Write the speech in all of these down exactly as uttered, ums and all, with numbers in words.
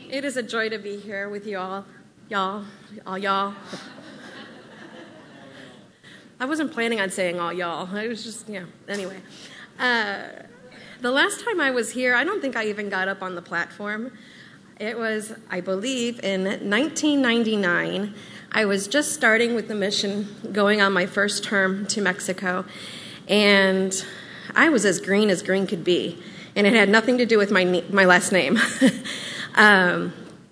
It is a joy to be here with you all, y'all, all y'all. I wasn't planning on saying all y'all. I was just, yeah, anyway. Uh, the last time I was here, I don't think I even got up on the platform. It was, I believe, in nineteen ninety-nine. I was just starting with the mission, going on my first term to Mexico, and I was as green as green could be, and it had nothing to do with my my last name. um,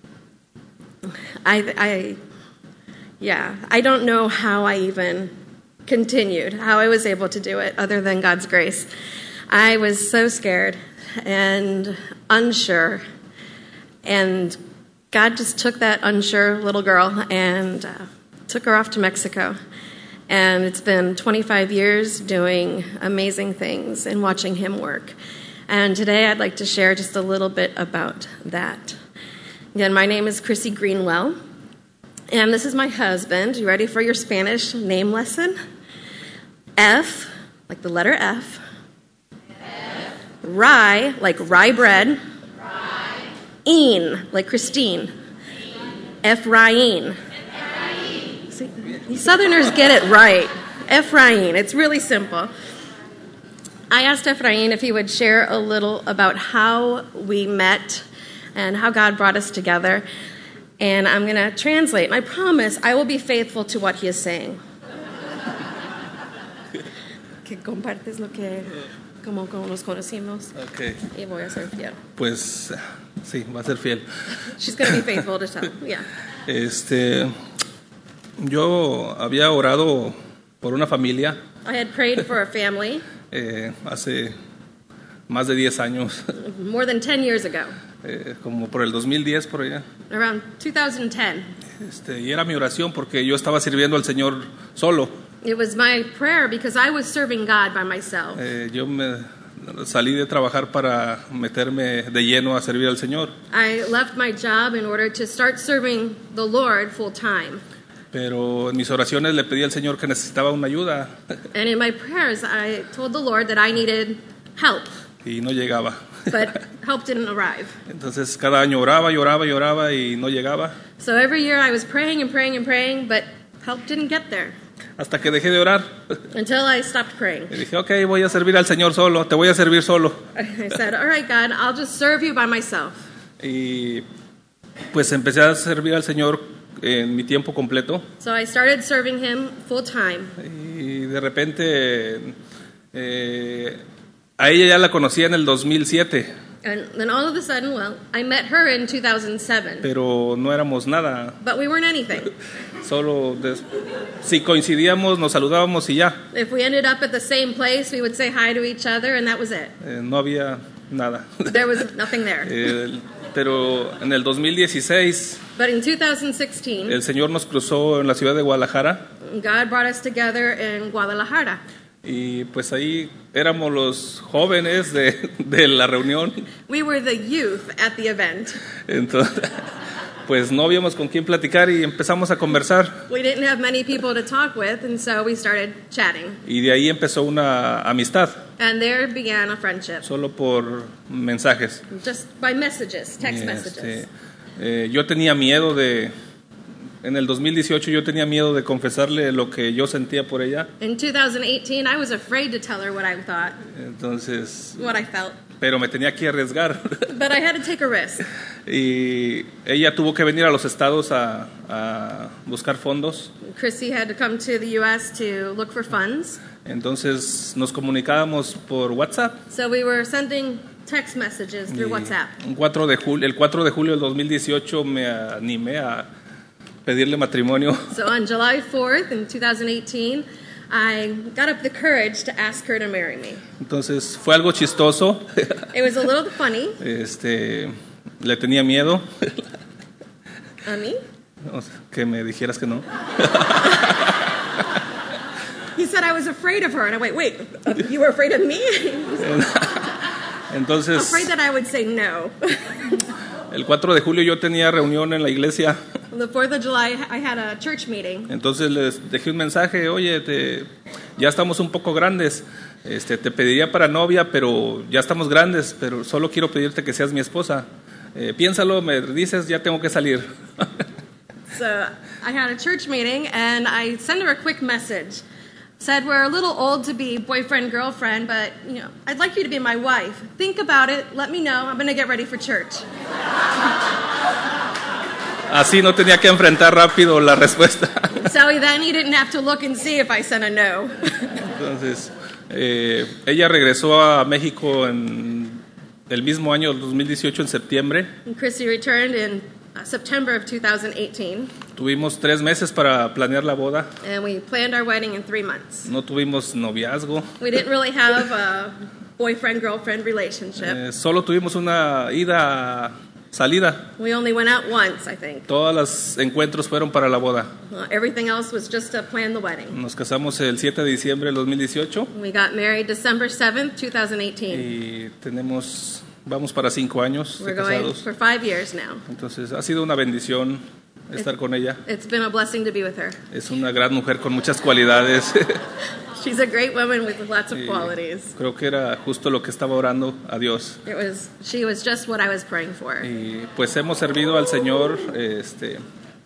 I, I, yeah, I don't know how I even continued, how I was able to do it, other than God's grace. I was so scared and unsure, and God just took that unsure little girl and uh, took her off to Mexico. And it's been twenty-five years doing amazing things and watching him work. And today I'd like to share just a little bit about that. Again, my name is Chrissy Greenwell, and this is my husband. You ready for your Spanish name lesson? F, like the letter F. F. Rye, like rye bread. Rye. Een, like Christine. Ephraim. Ephraim. See, these Southerners get it right. Ephraim. It's really simple. I asked Ephraim if he would share a little about how we met and how God brought us together. And I'm going to translate. And I promise I will be faithful to what he is saying. Que compartes lo que, como, como nos conocimos. Okay. Y voy a ser fiel. Pues sí, va a ser fiel. She's going to be faithful to tell. Yeah. Este, yo había orado por una familia. I had prayed for a family. Eh, hace más de diez años. More than ten years ago. Eh, como por el dos mil diez por allá. Around two thousand ten. Este, y era mi oración porque yo estaba sirviendo al Señor solo. It was my prayer because I was serving God by myself. Eh, yo me salí de trabajar para meterme de lleno a servir al Señor. I left my job in order to start serving the Lord full time. Pero en mis oraciones le pedí al Señor que necesitaba una ayuda. And in my prayers, I told the Lord that I needed help. Y no llegaba. But help didn't arrive. Entonces cada año oraba y oraba y oraba y no llegaba. So every year I was praying and praying and praying, but help didn't get there. Hasta que dejé de orar. Until I stopped praying. Y dije, okay, voy a servir al Señor solo, te voy a servir solo. I said, all right, God, I'll just serve you by myself. Y pues empecé a servir al Señor en mi tiempo completo. So I started serving him full time. Y de repente eh, a ella ya la conocía en el dos mil siete. And then all of a sudden, well, I met her in two thousand seven. Pero no éramos nada. But we weren't anything. Solo des- si coincidíamos, nos saludábamos y ya. If we ended up at the same place, we would say hi to each other, and that was it. Eh, no había nada. There was nothing there. eh, pero en el dos mil dieciséis, But in two thousand sixteen, el Señor nos cruzó en la ciudad de Guadalajara. God brought us together in Guadalajara. Y pues ahí éramos los jóvenes de, de la reunión. We were the youth at the event. Entonces, pues no habíamos con quién platicar y empezamos a conversar. We didn't have many people to talk with, and so we started chatting. Y de ahí empezó una amistad, And there began a friendship, solo por mensajes. just by messages, text Y, messages. este, eh, yo tenía miedo de... En el dos mil dieciocho yo tenía miedo de confesarle lo que yo sentía por ella. In two thousand eighteen, I was afraid to tell her what I thought, Entonces, what I felt. pero me tenía que arriesgar. But I had to take a risk. Y ella tuvo que venir a los estados a, a buscar fondos. Chrissy had to come to the U S to look for funds. Entonces nos comunicábamos por WhatsApp. So we were sending text messages through Y WhatsApp. un cuatro de julio, el cuatro de julio del dos mil dieciocho me animé a pedirle matrimonio. So on July fourth in two thousand eighteen, I got up the courage to ask her to marry me. Entonces fue algo chistoso. It was a little funny. Este, le tenía miedo. ¿A mí? O sea, que me dijeras que no. He said I was afraid of her, and I went, wait, you were afraid of me? Entonces, Afraid that I would say no. el cuatro de julio yo tenía reunión en la iglesia. On the fourth of July, I had a church meeting. Entonces les dejé un mensaje, oye, te, ya estamos un poco grandes, este, te pediría para novia, pero ya estamos grandes, pero solo quiero pedirte que seas mi esposa. eh, piénsalo, me dices, ya tengo que salir. So I had a church meeting, and I sent her a quick message. Said, we're a little old to be boyfriend, girlfriend, but, you know, I'd like you to be my wife. Think about it. Let me know. I'm going to get ready for church. Así no tenía que enfrentar rápido la respuesta. So then he didn't have to look and see if I sent a no. Entonces, eh, ella regresó a México en el mismo año, dos mil dieciocho, en septiembre. And Chrissy returned in uh, September of two thousand eighteen. Tuvimos tres meses para planear la boda. And we planned our wedding in three months. No tuvimos noviazgo. We didn't really have a boyfriend-girlfriend relationship. Eh, solo tuvimos una ida, salida. We only went out once, I think. Todos los encuentros fueron para la boda. Uh, everything else was just to plan the wedding. Nos casamos el siete de diciembre del dos mil dieciocho. We got married December seventh, two thousand eighteen. Y tenemos, vamos para cinco años de We're going casados. for five years now. Entonces ha sido una bendición estar con ella. It's been a blessing to be with her. Es una gran mujer con muchas cualidades. She's a great woman with lots of Y qualities. creo que era justo lo que estaba orando a Dios. It was, she was just what I was praying for. Y pues hemos servido al Señor este,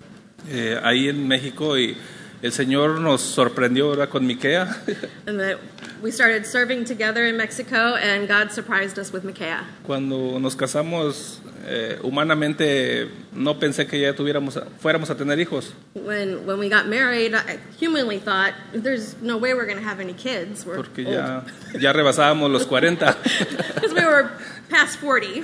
eh, ahí en México y el Señor nos sorprendió ahora con Miquea. And that we started serving together in Mexico, and God surprised us with Micaiah. Cuando nos casamos, eh, humanamente no pensé que ya tuviéramos, fuéramos a tener hijos. When when we got married, I humanly thought there's no way we're going to have any kids. We're Porque old. ya, ya rebasábamos los cuarenta. Because we were past forty.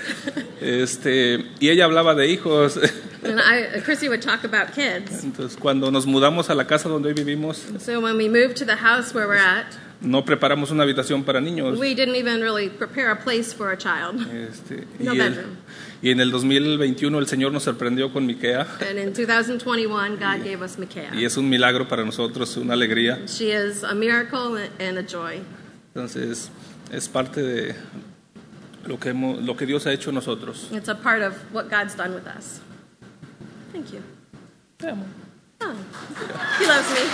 Este, y ella hablaba de hijos. And I, Chrissy would talk about kids. Entonces, cuando nos mudamos a la casa donde hoy vivimos, So when we moved to the house where we're at, no preparamos una habitación para niños. we didn't even really prepare a place for a child. Este, No y, el- bedroom. y en el dos mil veintiuno el Señor nos sorprendió con Miquea. And in two thousand twenty-one, God gave us Micaiah. Y es un milagro para nosotros, una alegría. She is a miracle and a joy. Entonces, es parte de lo que, hemos, lo que Dios ha hecho en nosotros. It's a part of what God's done with us. Thank you. Te amo. Oh, he loves me.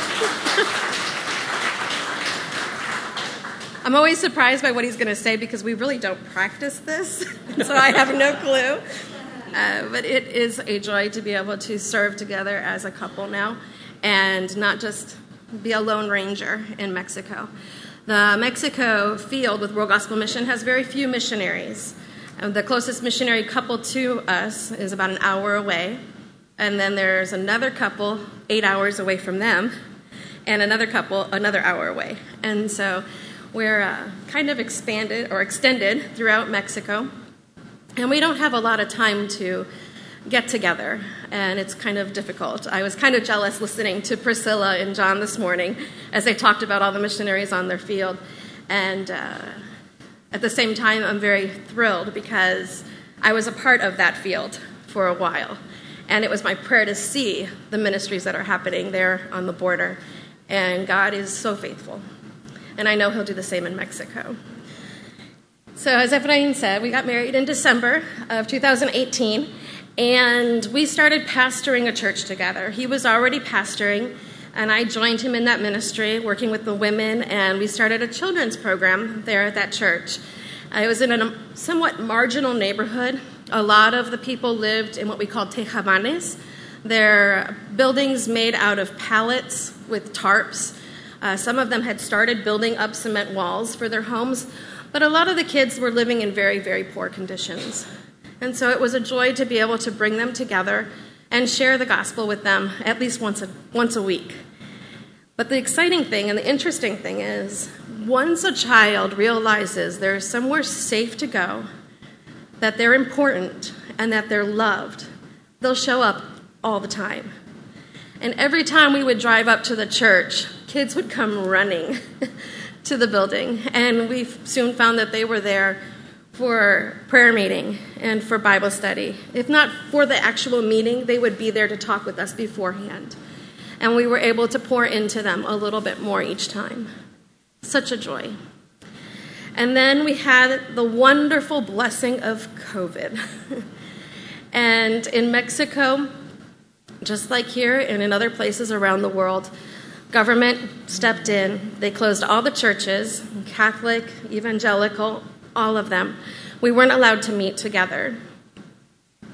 I'm always surprised by what he's going to say because we really don't practice this, so I have no clue. Uh, but it is a joy to be able to serve together as a couple now and not just be a lone ranger in Mexico. The Mexico field with World Gospel Mission has very few missionaries. And the closest missionary couple to us is about an hour away. And then there's another couple eight hours away from them, and another couple another hour away. And so we're uh, kind of expanded or extended throughout Mexico. And we don't have a lot of time to get together, and it's kind of difficult. I was kind of jealous listening to Priscilla and John this morning as they talked about all the missionaries on their field. And uh, at the same time, I'm very thrilled because I was a part of that field for a while. And it was my prayer to see the ministries that are happening there on the border. And God is so faithful. And I know he'll do the same in Mexico. So as Ephraim said, we got married in December of two thousand eighteen. And we started pastoring a church together. He was already pastoring, and I joined him in that ministry, working with the women. And we started a children's program there at that church. I was in a somewhat marginal neighborhood. A lot of the people lived in what we call tejabanes. They're buildings made out of pallets with tarps. Uh, some of them had started building up cement walls for their homes, but a lot of the kids were living in very, very poor conditions. And so it was a joy to be able to bring them together and share the gospel with them at least once a, once a week. But the exciting thing and the interesting thing is, once a child realizes there's somewhere safe to go, that they're important and that they're loved, they'll show up all the time. And every time we would drive up to the church, kids would come running to the building. And we soon found that they were there for prayer meeting and for Bible study. If not for the actual meeting, they would be there to talk with us beforehand. And we were able to pour into them a little bit more each time. Such a joy. And then we had the wonderful blessing of COVID. And in Mexico, just like here and in other places around the world, government stepped in. They closed all the churches, Catholic, evangelical, all of them. We weren't allowed to meet together.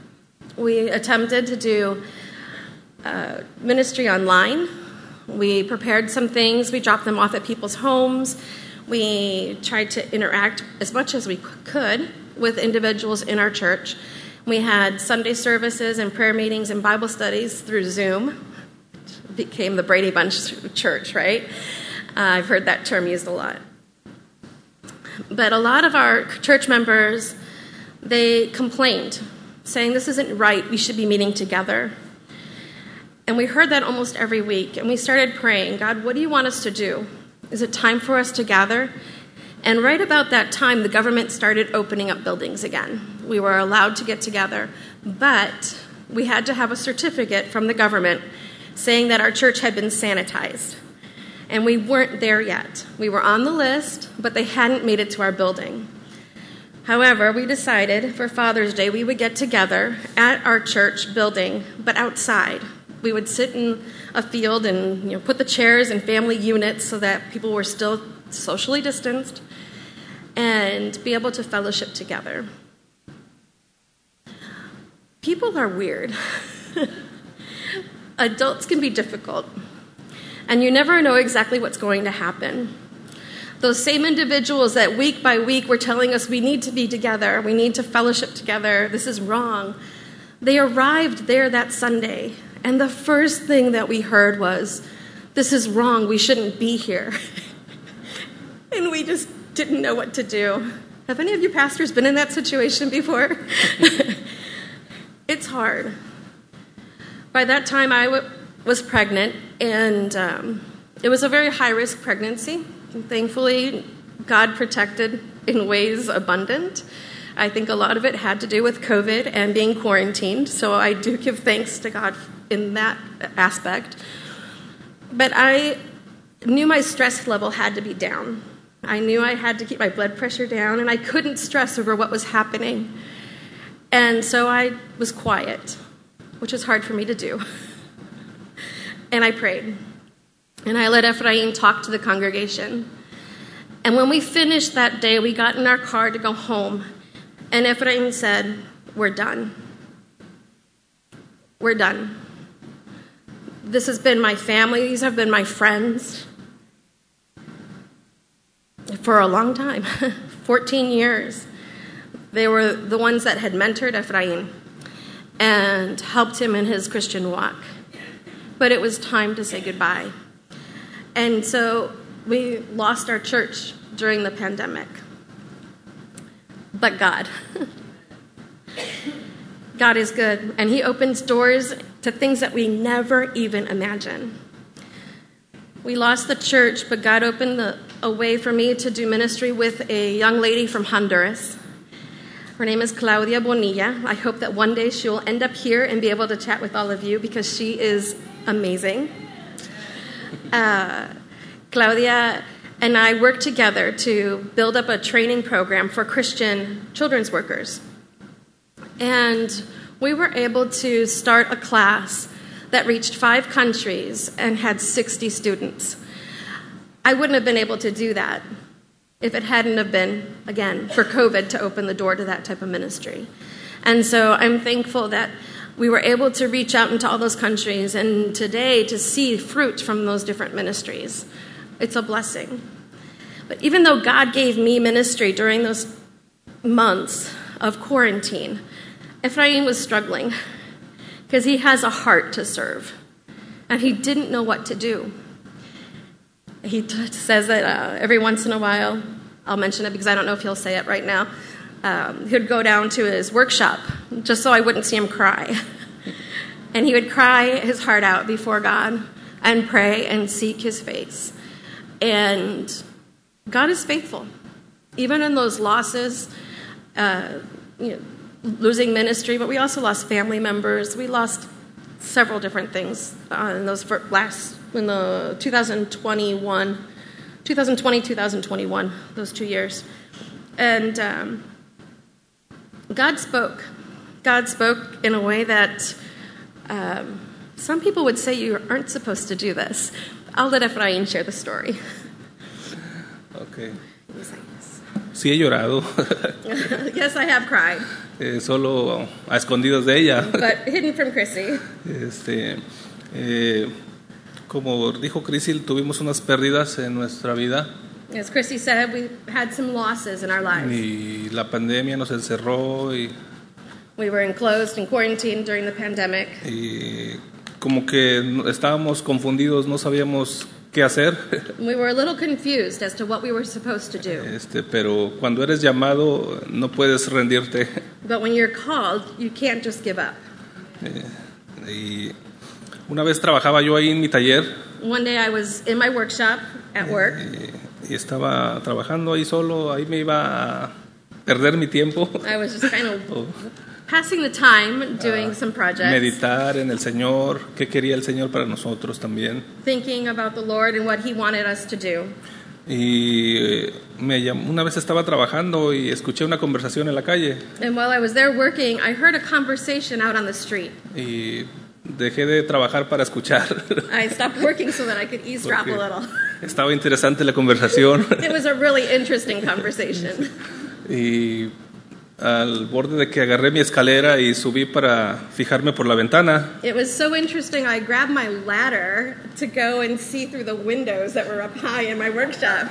We attempted to do uh, ministry online. We prepared some things. We dropped them off at people's homes. We tried to interact as much as we could with individuals in our church. We had Sunday services and prayer meetings and Bible studies through Zoom. It became the Brady Bunch church, right? Uh, I've heard that term used a lot. But a lot of our church members, they complained, saying this isn't right, we should be meeting together. And we heard that almost every week, and we started praying, God, what do you want us to do? Is it time for us to gather? And right about that time, the government started opening up buildings again. We were allowed to get together, but we had to have a certificate from the government saying that our church had been sanitized. And we weren't there yet. We were on the list, but they hadn't made it to our building. However, we decided for Father's Day we would get together at our church building, but outside. We would sit in a field and you know, put the chairs in family units so that people were still socially distanced and be able to fellowship together. People are weird. Adults can be difficult, and you never know exactly what's going to happen. Those same individuals that week by week were telling us we need to be together, we need to fellowship together, this is wrong. They arrived there that Sunday, and the first thing that we heard was, this is wrong, we shouldn't be here. And we just didn't know what to do. Have any of you pastors been in that situation before? It's hard. By that time, I w- was pregnant, and um, it was a very high-risk pregnancy. And thankfully, God protected in ways abundant. I think a lot of it had to do with COVID and being quarantined, so I do give thanks to God in that aspect. But I knew my stress level had to be down. I knew I had to keep my blood pressure down, and I couldn't stress over what was happening. And so I was quiet, which is hard for me to do. And I prayed. And I let Ephraim talk to the congregation. And when we finished that day, we got in our car to go home. And Ephraim said, we're done. We're done. This has been my family. These have been my friends for a long time, fourteen years. They were the ones that had mentored Ephraim and helped him in his Christian walk. But it was time to say goodbye. And so we lost our church during the pandemic. But God. God is good, and he opens doors to things that we never even imagine. We lost the church, but God opened the, a way for me to do ministry with a young lady from Honduras. Her name is Claudia Bonilla. I hope that one day she will end up here and be able to chat with all of you because she is amazing. Uh, Claudia and I worked together to build up a training program for Christian children's workers. And we were able to start a class that reached five countries and had sixty students. I wouldn't have been able to do that if it hadn't have been, again, for COVID to open the door to that type of ministry. And so I'm thankful that we were able to reach out into all those countries and today to see fruit from those different ministries. It's a blessing. But even though God gave me ministry during those months of quarantine, Ephraim was struggling because he has a heart to serve, and he didn't know what to do. He t- says that uh, every once in a while, I'll mention it because I don't know if he'll say it right now, um, he would go down to his workshop just so I wouldn't see him cry. And he would cry his heart out before God and pray and seek his face. And God is faithful. Even in those losses, uh, you know, losing ministry, but we also lost family members. We lost several different things uh, in those last, in the two thousand twenty-one, twenty twenty, twenty twenty-one, those two years. And um, God spoke. God spoke in a way that um, some people would say you aren't supposed to do this. I'll let Ephraim share the story. Okay. sí he llorado, Yes, I have cried, eh, solo a escondidas de ella. but hidden from Chrissy. Este, eh, como dijo Crissy, tuvimos unas pérdidas en nuestra vida As Chrissy said, we had some losses in our lives. y la pandemia nos encerró y, We were enclosed and quarantined during the pandemic. y como que no- estábamos confundidos, no sabíamos qué hacer. We were a little confused as to what we were supposed to do. Este, pero cuando eres llamado no puedes rendirte. But when you're called, you can't just give up. Y una vez trabajaba yo ahí en mi taller One day I was in my workshop at work, y estaba trabajando ahí solo, ahí me iba a perder mi tiempo, I was just kind of passing the time doing some projects, meditar en el Señor, qué quería el Señor para nosotros también. thinking about the Lord and what He wanted us to do. Y eh, me llam- una vez estaba trabajando y escuché una conversación en la calle And while I was there working, I heard a conversation out on the street. y dejé de trabajar para escuchar. I stopped working so that I could eavesdrop a Porque little. estaba interesante la conversación. It was a really interesting conversation. Y al borde de que agarré mi escalera y subí para fijarme por la ventana, It was so interesting. I grabbed my ladder to go and see through the windows that were up high in my workshop.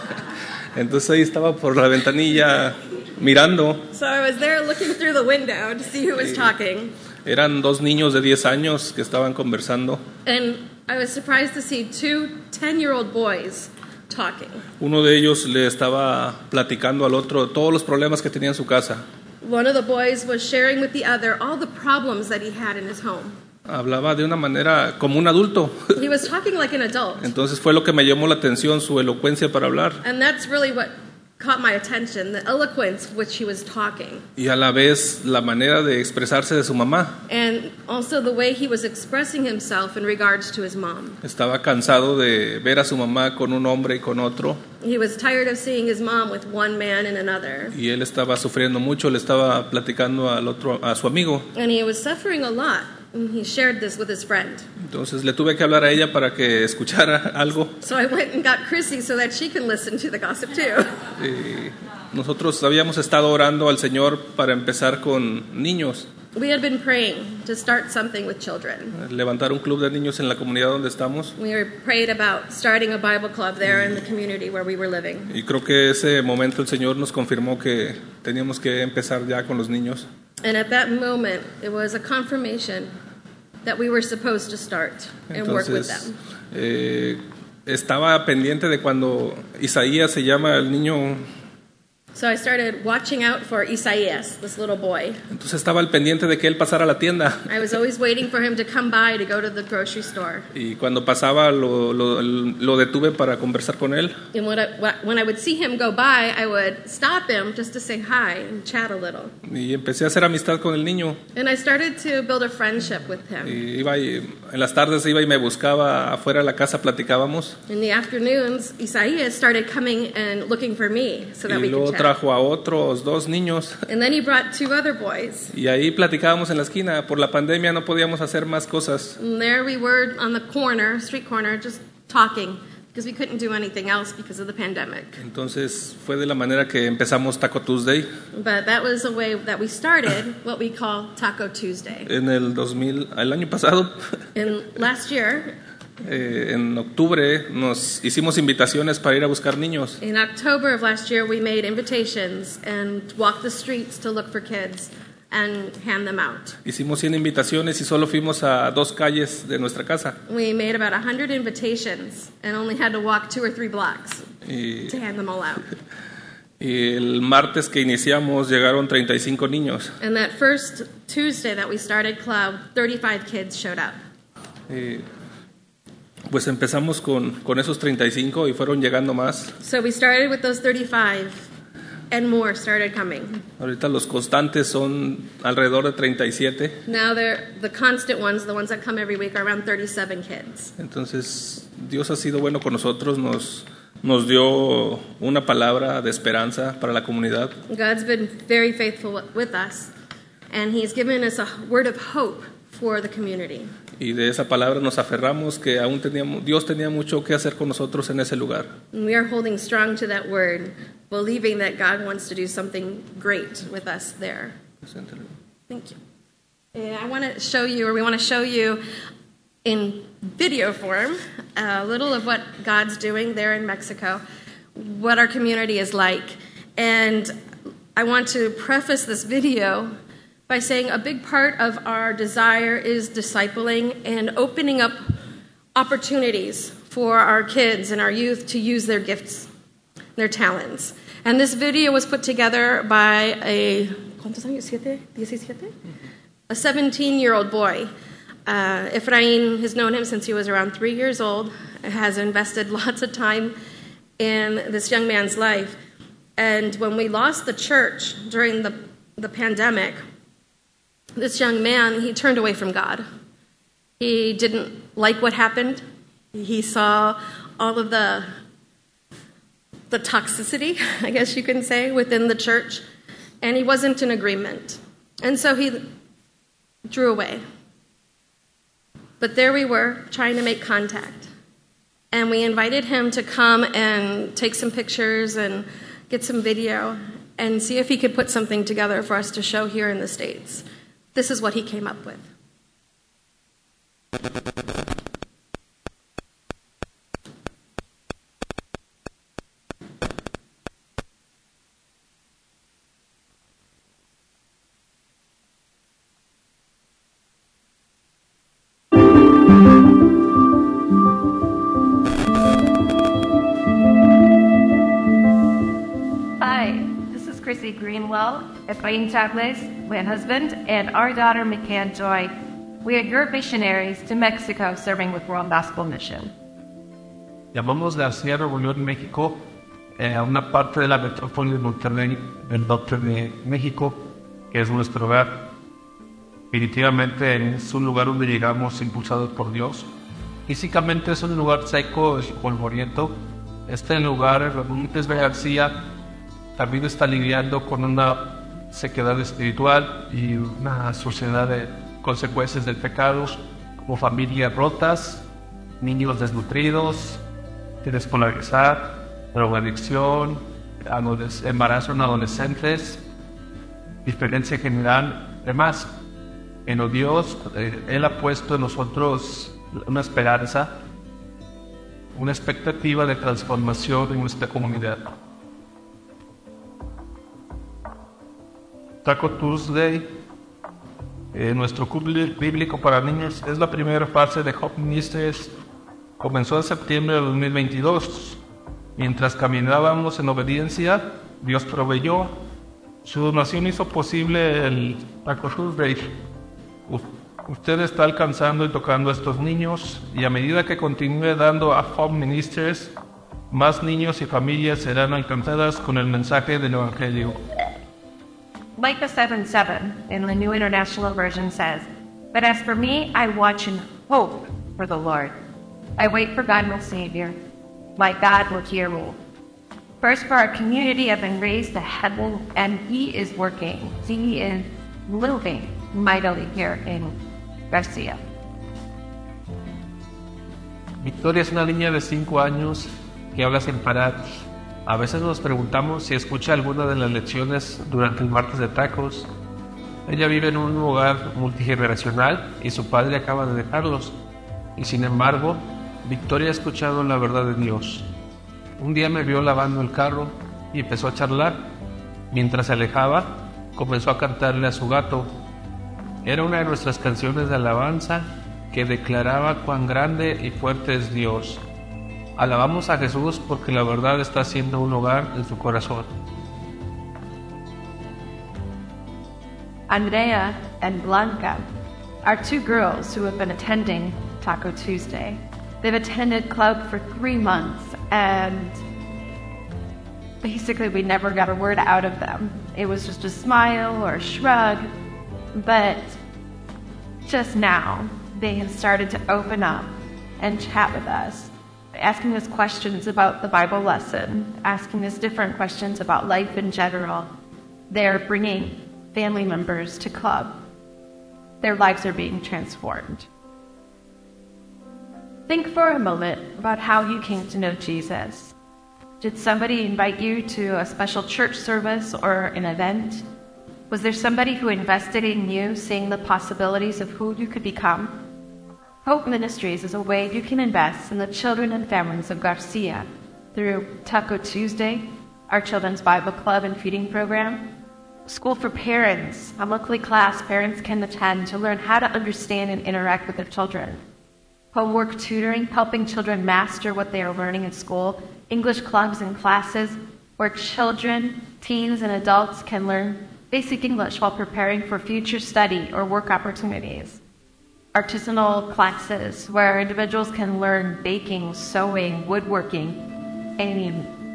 entonces ahí estaba por la ventanilla mirando. So I was there looking through the window to see who was talking. Eran dos niños de diez años que estaban conversando. And I was surprised to see two ten-year-old boys talking. Uno de ellos le estaba platicando al otro todos los problemas que tenía en su casa. One of the boys was sharing with the other all the problems that he had in his home. Hablaba de una manera como un adulto. He was talking like an adult. Entonces fue lo que me llamó la atención, su elocuencia para hablar. And that's really what caught my attention, the eloquence with which he was talking. Y a la vez la manera de expresarse de su mamá. And also the way he was expressing himself in regards to his mom. Estaba cansado de ver a su mamá con un hombre y con otro. He was tired of seeing his mom with one man and another. Y él estaba sufriendo mucho, le estaba platicando al otro, a su amigo. And he was suffering a lot. And he shared this with his friend. Entonces le tuve que hablar a ella para que escuchara algo. So I went and got Chrissy so that she can listen to the gossip too. Y nosotros habíamos estado orando al Señor para empezar con niños, We had been praying to start something with children. levantar un club de niños en la comunidad donde estamos. We were prayed about starting a Bible club there in the community where we were living. Y creo que ese momento el Señor nos confirmó que teníamos que empezar ya con los niños. And at that moment, it was a confirmation that we were supposed to start and work with Entonces, them. eh, estaba pendiente de cuando Isaías se llama el niño. So I started watching out for Isaias, this little boy. Entonces estaba al pendiente de que él pasara a la tienda. I was always waiting for him to come by to go to the grocery store. Y cuando pasaba lo, lo, lo detuve para conversar con él. And when I, when I would see him go by, I would stop him just to say hi and chat a little. Y empecé a hacer amistad con el niño. And I started to build a friendship with him. Y iba y, en las tardes iba y me buscaba afuera de la casa, platicábamos. In the afternoons, Isaias started coming and looking for me so that Y we luego could chat. trajo a otros dos niños. And then he brought two other boys. Y ahí platicábamos en la esquina. Por la pandemia no podíamos hacer más cosas. And there we were on the corner, street corner, just talking because we couldn't do anything else because of the pandemic. Entonces fue de la manera que empezamos Taco Tuesday. But that was a way that we started what we call Taco Tuesday. En el dos mil, el año pasado, And last year, eh, en octubre, nos hicimos invitaciones para ir a buscar niños. in October of last year, we made invitations and walked the streets to look for kids and hand them out. Hicimos cien invitaciones y solo fuimos a dos calles de nuestra casa. We made about one hundred invitations and only had to walk two or three blocks Y, to hand them all out. y el martes que iniciamos llegaron treinta y cinco niños. And that first Tuesday that we started club, thirty-five kids showed up. Y, pues empezamos con, con esos treinta y cinco y fueron llegando más. So we started with those thirty-five and more started coming. Ahorita los constantes son alrededor de treinta y siete. Now they're the constant ones, the ones that come every week, are around thirty-seven kids. Entonces Dios ha sido bueno con nosotros, nos, nos dio una palabra de esperanza para la comunidad. God's been very faithful with us, and He's given us a word of hope for the community. Y de esa palabra nos aferramos que aún teníamos, Dios tenía mucho que hacer con nosotros en ese lugar. And we are holding strong to that word, believing that God wants to do something great with us there. Thank you. And I want to show you, or we want to show you in video form, a little of what God's doing there in Mexico, what our community is like. And I want to preface this video by saying a big part of our desire is discipling and opening up opportunities for our kids and our youth to use their gifts, their talents. And this video was put together by a, ¿cuántos años? ¿Siete? ¿Diecisiete? A seventeen-year-old boy. Uh, Efrain has known him since he was around three years old, has invested lots of time in this young man's life. And when we lost the church during the, the pandemic, this young man, he turned away from God. He didn't like what happened. He saw all of the, the toxicity, I guess you can say, within the church, and he wasn't in agreement. And so he drew away. But there we were, trying to make contact. And we invited him to come and take some pictures and get some video and see if he could put something together for us to show here in the States. This is what he came up with. Chrissy Greenwell, Efrain Chables, my husband, and our daughter McCann Joy. We are your missionaries to Mexico serving with World Gospel Mission. Llamamos de Sierra Reunión, México, eh, a una parte de la metrópoli de Monterrey, del norte de México, que es nuestro hogar. Definitivamente es un lugar donde llegamos impulsados por Dios. Físicamente es un lugar seco y polvoriento. Este lugar, Ramírez García, también está lidiando con una sequedad espiritual y una sociedad de consecuencias del pecado, como familias rotas, niños desnutridos, desescolarizar, drogadicción, embarazo en adolescentes, diferencia general, demás. En Dios, eh, Él ha puesto en nosotros una esperanza, una expectativa de transformación en nuestra comunidad. Taco Tuesday, eh, nuestro curso bíblico para niños, es la primera fase de Hope Ministries. Comenzó en septiembre de dos mil veintidós. Mientras caminábamos en obediencia, Dios proveyó. Su donación hizo posible el Taco Tuesday. Usted está alcanzando y tocando a estos niños, y a medida que continúe dando a Hope Ministries, más niños y familias serán alcanzadas con el mensaje del Evangelio. Micah seven seven in the New International Version says, "But as for me, I watch in hope for the Lord. I wait for God my Savior. My God will hear me." First, for our community, I've been raised to heaven, and He is working. He is moving mightily here in Garcia. Victoria es una niña de cinco años que habla sin parar. A veces nos preguntamos si escucha alguna de las lecciones durante el martes de tacos. Ella vive en un hogar multigeneracional y su padre acaba de dejarlos. Y sin embargo, Victoria ha escuchado la verdad de Dios. Un día me vio lavando el carro y empezó a charlar. Mientras se alejaba, comenzó a cantarle a su gato. Era una de nuestras canciones de alabanza que declaraba cuán grande y fuerte es Dios. Alabamos a Jesús porque la verdad está haciendo un hogar en su corazón. Andrea and Blanca are two girls who have been attending Taco Tuesday. They've attended club for three months, and basically we never got a word out of them. It was just a smile or a shrug, but just now they have started to open up and chat with us, asking us questions about the Bible lesson, asking us different questions about life in general. They're bringing family members to club. their lives are being transformed. Think for a moment about how you came to know Jesus. Did somebody invite you to a special church service or an event? Was there somebody who invested in you, seeing the possibilities of who you could become? Hope Ministries is a way you can invest in the children and families of Garcia through Taco Tuesday, our children's Bible club and feeding program, School for Parents, a monthly class parents can attend to learn how to understand and interact with their children, homework tutoring, helping children master what they are learning in school, English clubs and classes where children, teens, and adults can learn basic English while preparing for future study or work opportunities, artisanal classes where individuals can learn baking, sewing, woodworking, any,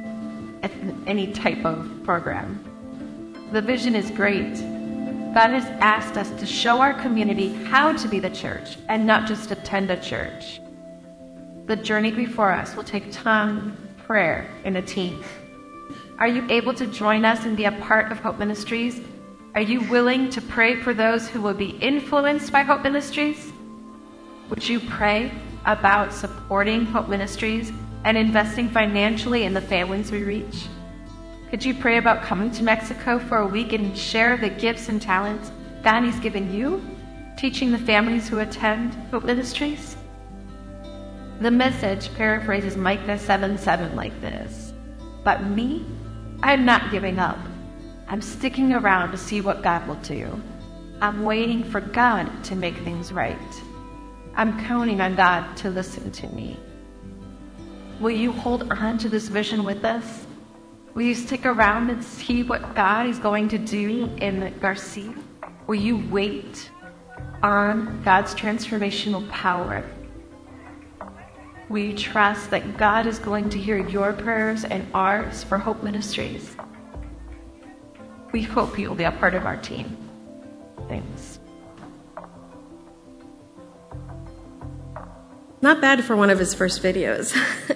any type of program. The vision is great. God has asked us to show our community how to be the church and not just attend a church. The journey before us will take time, prayer, and a team. Are you able to join us and be a part of Hope Ministries? Are you willing to pray for those who will be influenced by Hope Ministries? Would you pray about supporting Hope Ministries and investing financially in the families we reach? Could you pray about coming to Mexico for a week and share the gifts and talents God has given you, teaching the families who attend Hope Ministries? The message paraphrases Micah seven seven like this: "But me, I'm not giving up. I'm sticking around to see what God will do. I'm waiting for God to make things right. I'm counting on God to listen to me." Will you hold on to this vision with us? Will you stick around and see what God is going to do in Garcia? Will you wait on God's transformational power? Will you trust that God is going to hear your prayers and ours for Hope Ministries? We hope you will be a part of our team. Thanks. Not bad for one of his first videos.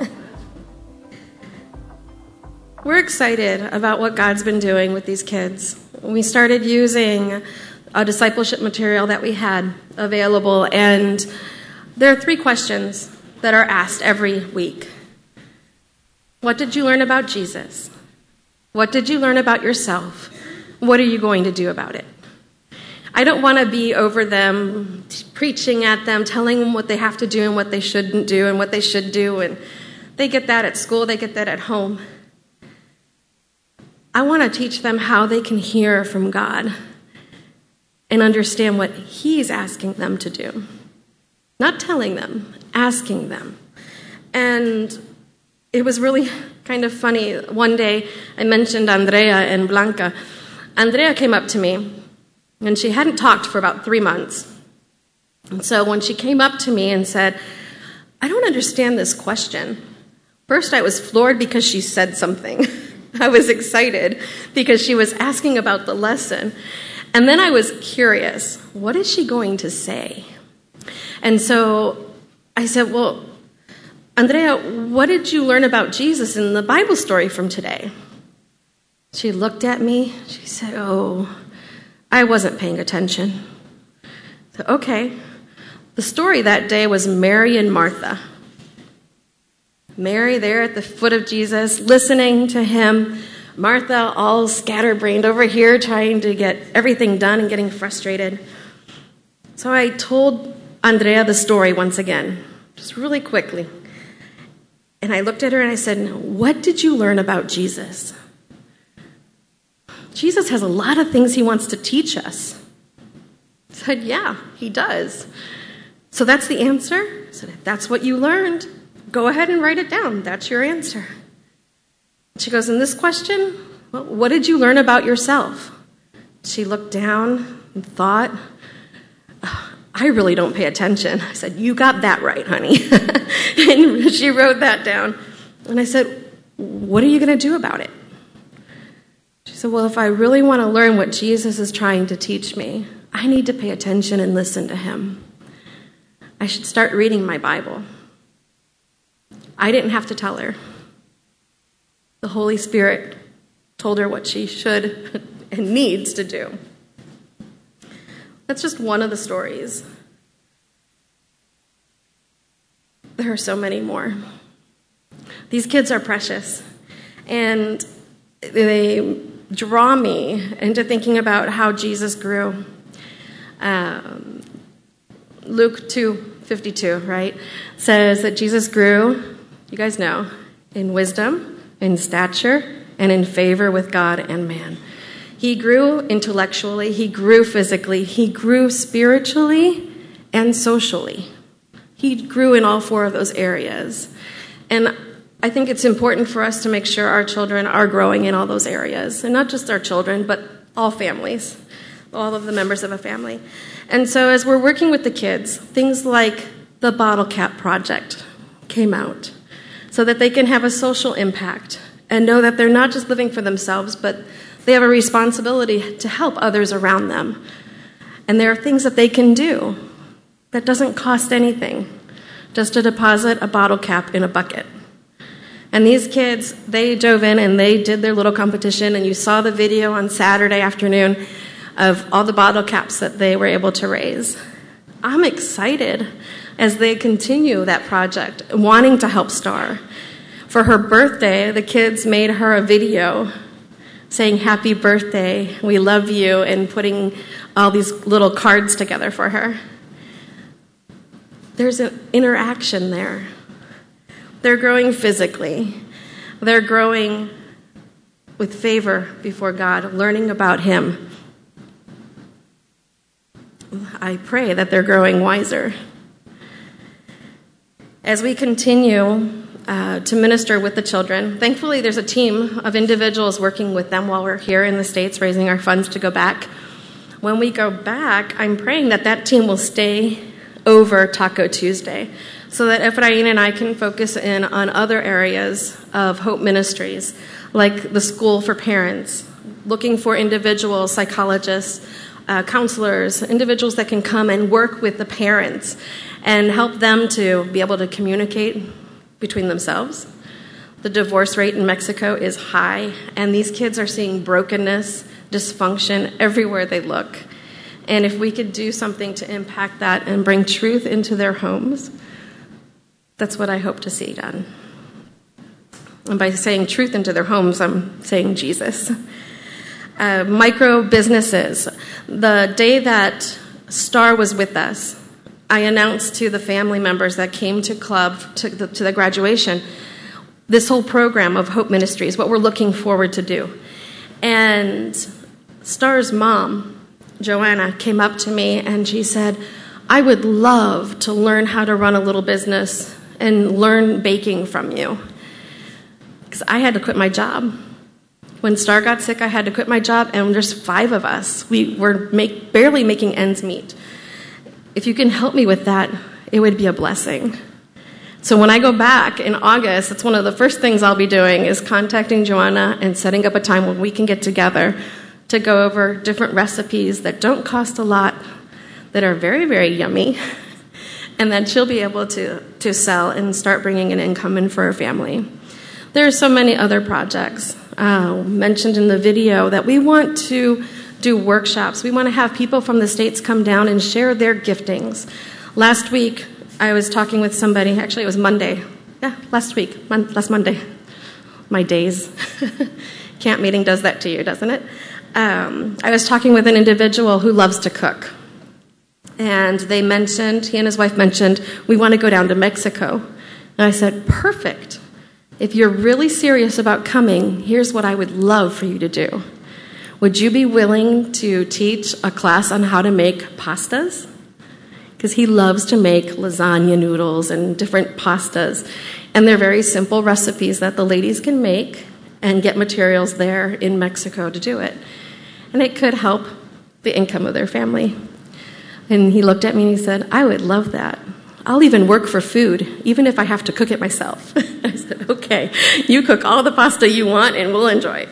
We're excited about what God's been doing with these kids. We started using a discipleship material that we had available, and there are three questions that are asked every week. What did you learn about Jesus? What did you learn about yourself? What are you going to do about it? I don't want to be over them, preaching at them, telling them what they have to do and what they shouldn't do and what they should do. And they get that at school, they get that at home. I want to teach them how they can hear from God and understand what He's asking them to do. Not telling them, asking them. And it was really kind of funny. One day I mentioned Andrea and Blanca. Andrea came up to me, and she hadn't talked for about three months. And so when she came up to me and said, "I don't understand this question," first I was floored because she said something. I was excited because she was asking about the lesson. And then I was curious, what is she going to say? And so I said, "Well, Andrea, what did you learn about Jesus in the Bible story from today?" She looked at me. She said, "Oh, I wasn't paying attention." I said, "Okay." The story that day was Mary and Martha. Mary there at the foot of Jesus, listening to him. Martha all scatterbrained over here, trying to get everything done and getting frustrated. So I told Andrea the story once again, just really quickly. And I looked at her and I said, "What did you learn about Jesus?" Jesus has a lot of things he wants to teach us. I said, "Yeah, he does." So that's the answer? I said, "If that's what you learned, go ahead and write it down. That's your answer." She goes, "In this question, well, what did you learn about yourself?" She looked down and thought, oh, "I really don't pay attention." I said, "You got that right, honey." And she wrote that down. And I said, "What are you going to do about it?" She said, "Well, if I really want to learn what Jesus is trying to teach me, I need to pay attention and listen to him. I should start reading my Bible." I didn't have to tell her. The Holy Spirit told her what she should and needs to do. That's just one of the stories. There are so many more. These kids are precious, and they draw me into thinking about how Jesus grew. Um, Luke two fifty-two, right, says that Jesus grew, you guys know, in wisdom, in stature, and in favor with God and man. He grew intellectually, he grew physically, he grew spiritually and socially. He grew in all four of those areas. And I think it's important for us to make sure our children are growing in all those areas. And not just our children, but all families, all of the members of a family. And so as we're working with the kids, things like the Bottle Cap Project came out so that they can have a social impact and know that they're not just living for themselves, but they have a responsibility to help others around them. And there are things that they can do that doesn't cost anything, just to deposit a bottle cap in a bucket. And these kids, they dove in and they did their little competition, and you saw the video on Saturday afternoon of all the bottle caps that they were able to raise. I'm excited as they continue that project, wanting to help Star. For her birthday, the kids made her a video saying, "Happy birthday, we love you," and putting all these little cards together for her. There's an interaction there. They're growing physically. They're growing with favor before God, learning about Him. I pray that they're growing wiser. As we continue uh, to minister with the children, thankfully there's a team of individuals working with them while we're here in the States, raising our funds to go back. When we go back, I'm praying that that team will stay over Taco Tuesday, so that Efrain and I can focus in on other areas of Hope Ministries, like the School for Parents, looking for individuals, psychologists, uh, counselors, individuals that can come and work with the parents and help them to be able to communicate between themselves. The divorce rate in Mexico is high, and these kids are seeing brokenness, dysfunction everywhere they look. And if we could do something to impact that and bring truth into their homes, that's what I hope to see done. And by saying truth into their homes, I'm saying Jesus. Uh, micro businesses. The day that Star was with us, I announced to the family members that came to club, to the, to the graduation, this whole program of Hope Ministries, what we're looking forward to do. And Star's mom, Joanna, came up to me and she said, "I would love to learn how to run a little business and learn baking from you." Because I had to quit my job. When Star got sick, I had to quit my job, and there's five of us. We were make, barely making ends meet. If you can help me with that, it would be a blessing. So when I go back in August, that's one of the first things I'll be doing is contacting Joanna and setting up a time when we can get together to go over different recipes that don't cost a lot, that are very, very yummy, and that she'll be able to, to sell and start bringing an income in for her family. There are so many other projects uh, mentioned in the video that we want to do workshops. We want to have people from the States come down and share their giftings. Last week, I was talking with somebody, actually it was Monday. Yeah, last week, mon- last Monday. My days. Camp meeting does that to you, doesn't it? Um, I was talking with an individual who loves to cook. And they mentioned, he and his wife mentioned, we want to go down to Mexico. And I said, perfect. If you're really serious about coming, here's what I would love for you to do. Would you be willing to teach a class on how to make pastas? Because he loves to make lasagna noodles and different pastas. And they're very simple recipes that the ladies can make and get materials there in Mexico to do it. And it could help the income of their family. And he looked at me and he said, I would love that. I'll even work for food, even if I have to cook it myself. I said, okay, you cook all the pasta you want and we'll enjoy.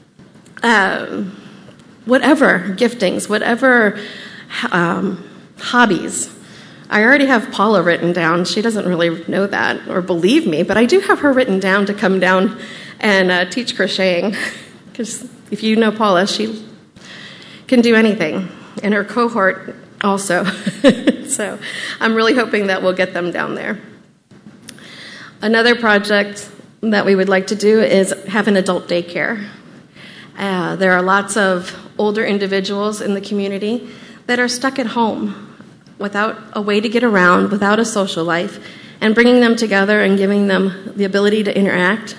Um, whatever giftings, whatever um, hobbies. I already have Paula written down. She doesn't really know that or believe me, but I do have her written down to come down and uh, teach crocheting. Because if you know Paula, she can do anything. and her cohort also. So I'm really hoping that we'll get them down there. Another project that we would like to do is have an adult daycare. Uh, there are lots of older individuals in the community that are stuck at home without a way to get around, without a social life, and bringing them together and giving them the ability to interact.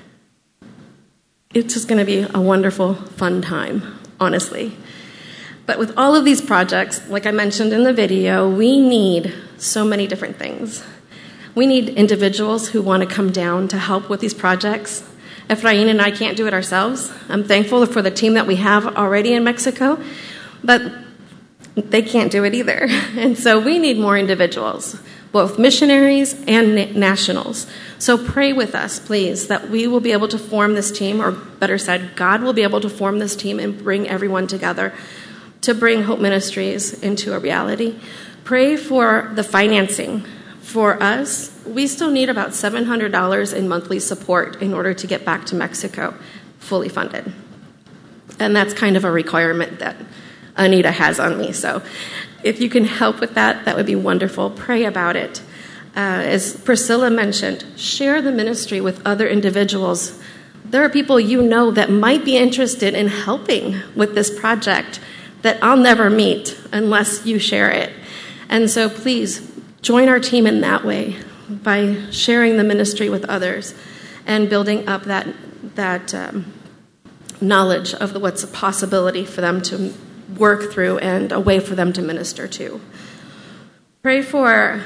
It's just going to be a wonderful, fun time, honestly. But with all of these projects, like I mentioned in the video, we need so many different things. We need individuals who want to come down to help with these projects. Efrain and I can't do it ourselves. I'm thankful for the team that we have already in Mexico, but they can't do it either. And so we need more individuals, both missionaries and na- nationals. So pray with us, please, that we will be able to form this team, or better said, God will be able to form this team and bring everyone together to bring Hope Ministries into a reality. Pray for the financing. For us, we still need about seven hundred dollars in monthly support in order to get back to Mexico fully funded. And that's kind of a requirement that Anita has on me. So if you can help with that, that would be wonderful. Pray about it. Uh, as Priscilla mentioned, share the ministry with other individuals. There are people you know that might be interested in helping with this project that I'll never meet unless you share it. And so please join our team in that way by sharing the ministry with others and building up that that um, knowledge of the, what's a possibility for them to work through and a way for them to minister to. Pray for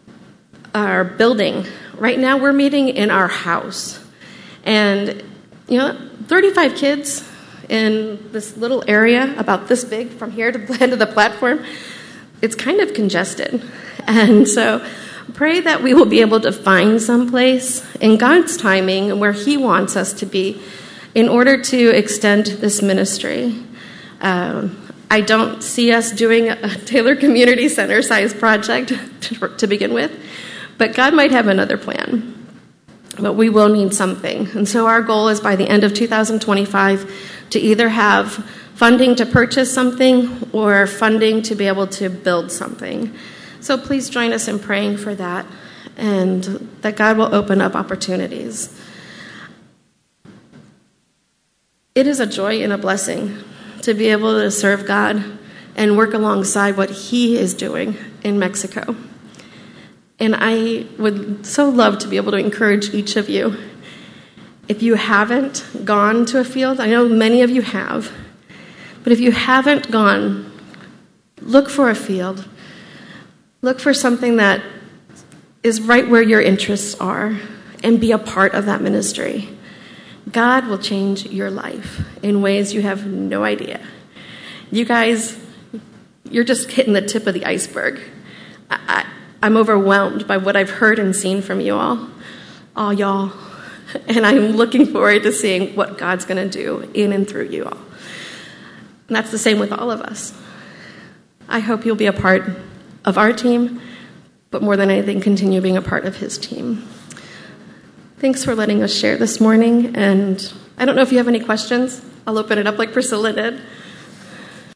our building. Right now we're meeting in our house. And, you know, thirty-five kids in this little area about this big from here to the end of the platform, it's kind of congested. And so pray that we will be able to find some place in God's timing where He wants us to be in order to extend this ministry. Um, I don't see us doing a Taylor Community Center size project to, to begin with, but God might have another plan. But we will need something. And so our goal is by the end of two thousand twenty-five to either have funding to purchase something or funding to be able to build something. So please join us in praying for that and that God will open up opportunities. It is a joy and a blessing to be able to serve God and work alongside what He is doing in Mexico. And I would so love to be able to encourage each of you. If you haven't gone to a field, I know many of you have, but if you haven't gone, look for a field. Look for something that is right where your interests are and be a part of that ministry. God will change your life in ways you have no idea. You guys, you're just hitting the tip of the iceberg. I, I, I'm overwhelmed by what I've heard and seen from you all, all y'all. And I'm looking forward to seeing what God's going to do in and through you all. And that's the same with all of us. I hope you'll be a part of our team, but more than anything, continue being a part of His team. Thanks for letting us share this morning. And I don't know if you have any questions. I'll open it up like Priscilla did.